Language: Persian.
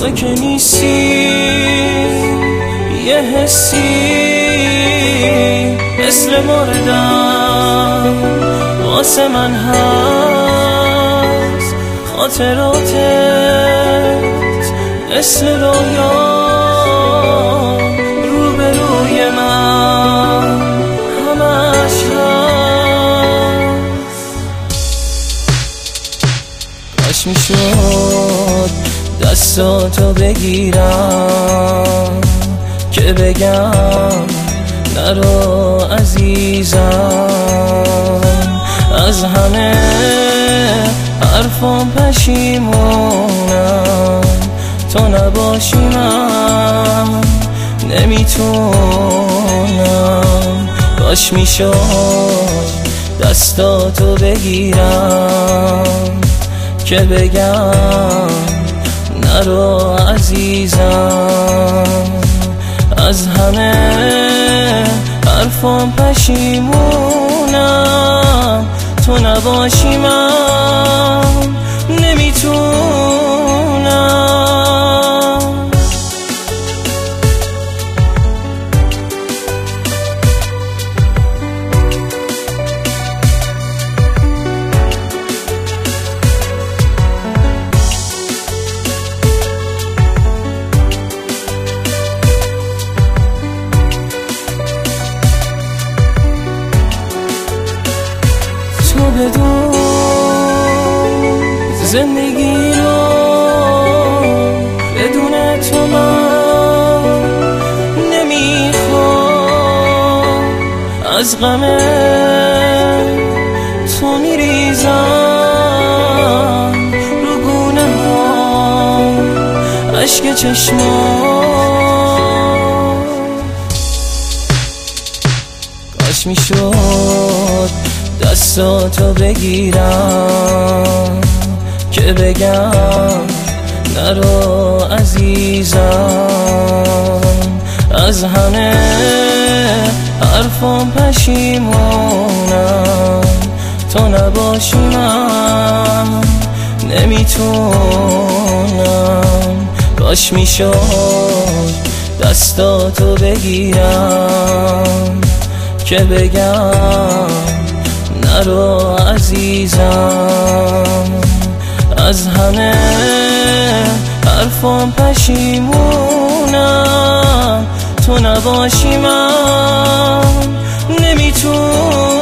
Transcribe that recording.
تو که نیستی یه حسی مثل مردم واسه من هست، خاطراتت مثل رویا روبروی من همش هست. کاش میشد دستاتو بگیرم که بگم نرو عزیزم، از همه حرفام پشیمونم، تو نباشی من نمیتونم. کاش میشد دستاتو بگیرم که بگم نرو عزیزم، از همه حرفام پشیمونم، تو نباشی من نمیتونم. تو بدون زندگی رو بدون تو من نمیخوام، از غم تو میریزم رو گونه ها اشک چشمام. کاش میشد دستاتو بگیرم که بگم نرو عزیزم، از همه حرفام پشیمونم، تو نباشی من نمیتونم. کاش میشد دستاتو بگیرم که بگم نرو عزیزم، از همه حرفام پشیمونم، تو نباشی من نمیتونم.